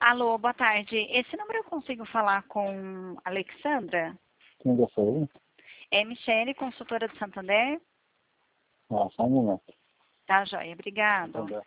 Alô, boa tarde. Esse número eu consigo falar com a Alexandra? Quem gostaria? É Michele, consultora do Santander. Ah, só um momento. Tá, joia. Obrigado. Santander.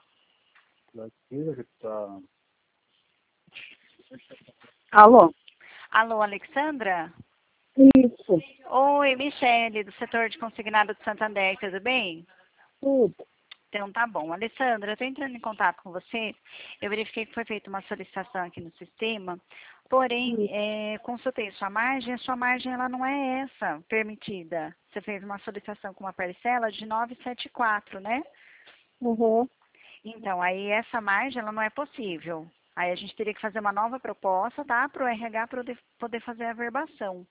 Alô? Alô, Alexandra? Isso, Oi, Michele, do setor de consignado do Santander, tudo bem? tudo. Então tá bom. Alessandra, eu estou entrando em contato com você. Eu verifiquei que foi feita uma solicitação aqui no sistema, porém, consultei sua margem, a sua margem ela não é essa permitida. Você fez uma solicitação com uma parcela de 974, né? Uhum. Então, aí essa margem ela não é possível. Aí a gente teria que fazer uma nova proposta, tá? Para o RH poder fazer a verbação.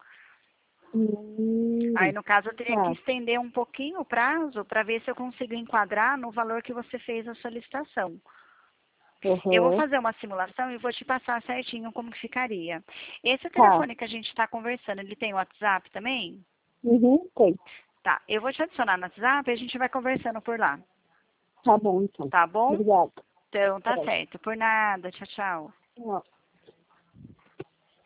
Aí, no caso, eu teria que Tá. estender um pouquinho o prazo para ver se eu consigo enquadrar no valor que você fez a solicitação. Eu vou Uhum. fazer uma simulação e vou te passar certinho como que ficaria. Esse Tá. telefone que a gente está conversando, ele tem WhatsApp também? Uhum, tem. Tá, eu vou te adicionar no WhatsApp e a gente vai conversando por lá. Tá bom, então. Tá bom? Obrigada. Então, tá Peraí. certo. Por nada. Tchau, tchau. Ó.